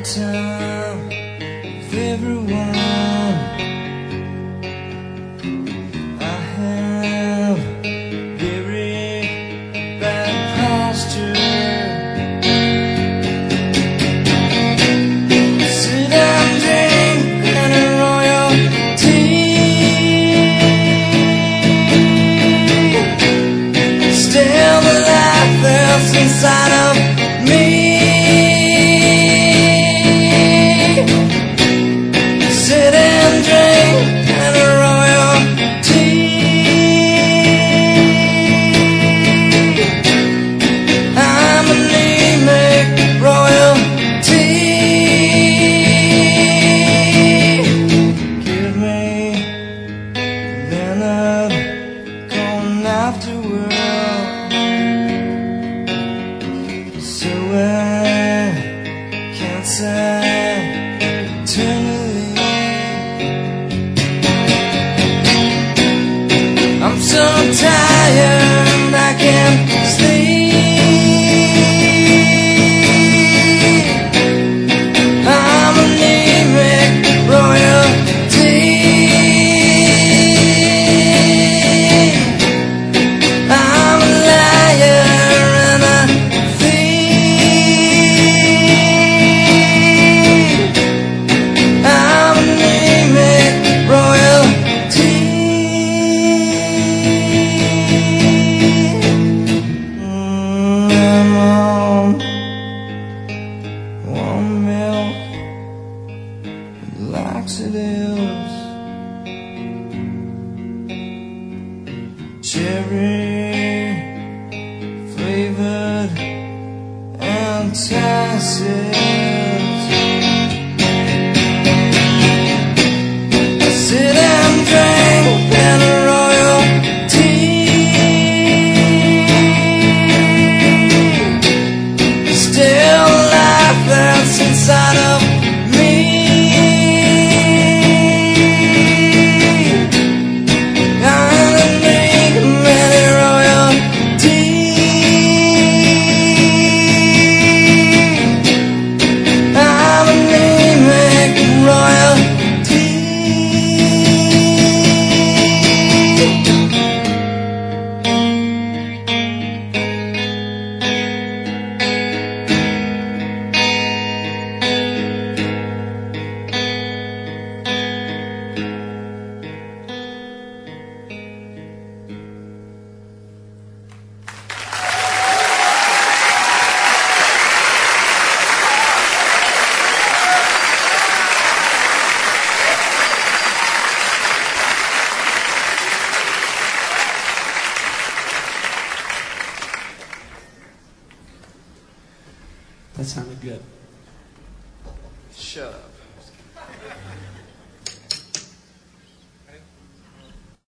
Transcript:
time with everyone. I have very bad posture. Sit and drink and a royal tea. Still the life that's inside of me. Sit and drink and a royal tea. I'm an anemic royal tea. Give me Leonard Cohen afterward, so I can't say eternally. I'm so tired I can't sleep. I'm an anemic royalty. I'm a liar and a thief. I'm an anemic royalty. I'm on warm milk and laxatives, cherry flavored antacids. Sit and drink and a royal tea. Still life that's inside of me. I'm a many royalty. I'm an anemic royalty. That sounded good. Shut up.